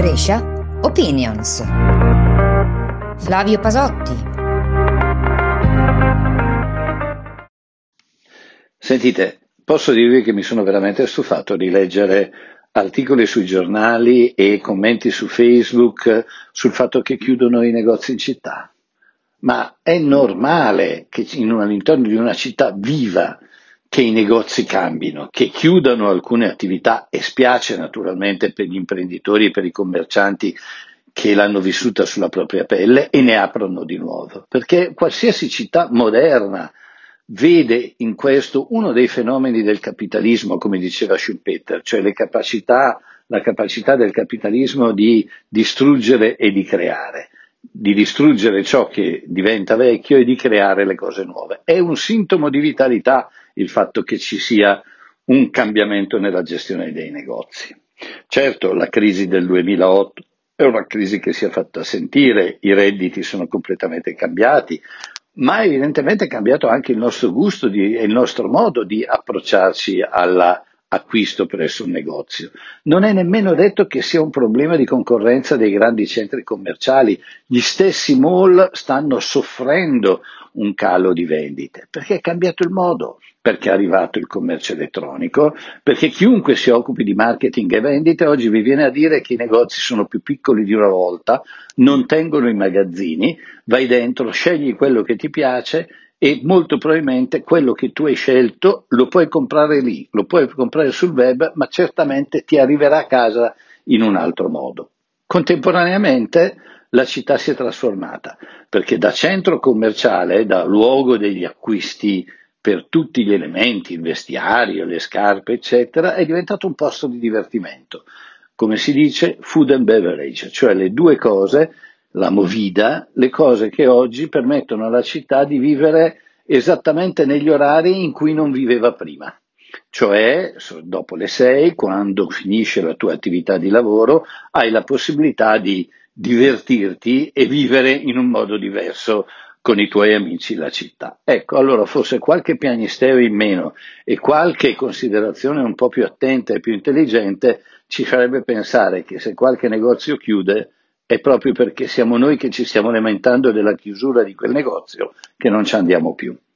Brescia Opinions. Flavio Pasotti. Sentite, posso dirvi che mi sono veramente stufato di leggere articoli sui giornali e commenti su Facebook sul fatto che chiudono i negozi in città. Ma è normale che all'interno di una città viva che i negozi cambino, che chiudano alcune attività, e spiace naturalmente per gli imprenditori e per i commercianti che l'hanno vissuta sulla propria pelle e ne aprono di nuovo, perché qualsiasi città moderna vede in questo uno dei fenomeni del capitalismo, come diceva Schumpeter, cioè la capacità del capitalismo di distruggere e di creare, di distruggere ciò che diventa vecchio e di creare le cose nuove. È un sintomo di vitalità il fatto che ci sia un cambiamento nella gestione dei negozi. Certo, la crisi del 2008 è una crisi che si è fatta sentire, i redditi sono completamente cambiati, ma evidentemente è cambiato anche il nostro gusto e il nostro modo di approcciarci all'acquisto presso un negozio. Non è nemmeno detto che sia un problema di concorrenza dei grandi centri commerciali. Gli stessi mall stanno soffrendo un calo di vendite, perché è cambiato il modo, perché è arrivato il commercio elettronico, perché chiunque si occupi di marketing e vendite oggi vi viene a dire che i negozi sono più piccoli di una volta, non tengono i magazzini, vai dentro, scegli quello che ti piace e molto probabilmente quello che tu hai scelto lo puoi comprare lì, lo puoi comprare sul web, ma certamente ti arriverà a casa in un altro modo. Contemporaneamente la città si è trasformata, perché da centro commerciale, da luogo degli acquisti per tutti gli elementi, il vestiario, le scarpe, eccetera, è diventato un posto di divertimento. Come si dice, food and beverage, cioè le due cose, la movida, le cose che oggi permettono alla città di vivere esattamente negli orari in cui non viveva prima. Cioè, dopo le 6, quando finisce la tua attività di lavoro, hai la possibilità di divertirti e vivere in un modo diverso con i tuoi amici la città. Ecco, allora forse qualche piagnisteo in meno e qualche considerazione un po' più attenta e più intelligente ci farebbe pensare che se qualche negozio chiude è proprio perché siamo noi che ci stiamo lamentando della chiusura di quel negozio che non ci andiamo più.